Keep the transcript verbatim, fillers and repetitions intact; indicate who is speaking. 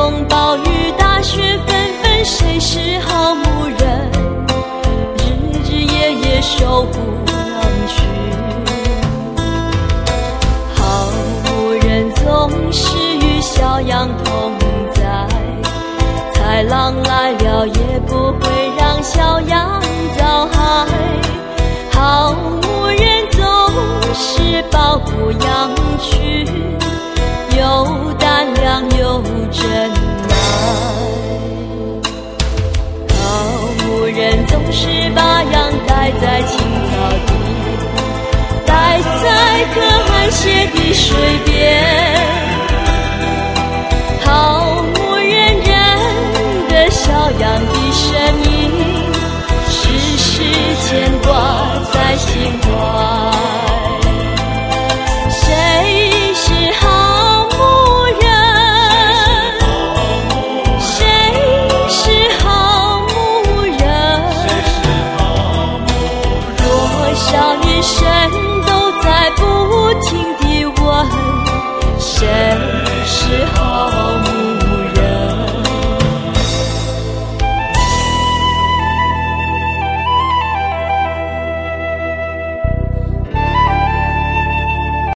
Speaker 1: 风暴雨大雪纷纷，谁是好牧人？日日夜夜守护羊群。好牧人总是与小羊同在，豺狼来了也不会让小羊遭害。好牧人总是保护羊群，有胆量有真耐。好牧人总是把羊带在青草地，带在可汗血的水边，